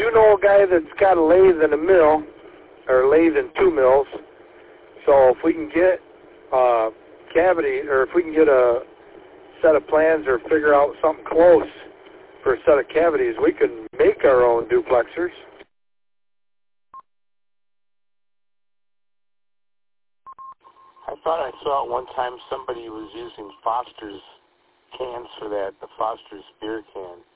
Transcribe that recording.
do know a guy that's got a lathe and a mill, or lathe and 2 mills. So if we can get cavity, or if we can get a set of plans or figure out something close for a set of cavities, we can make our own duplexers. I thought I saw at one time somebody was using Foster's cans for that, the Foster's beer can.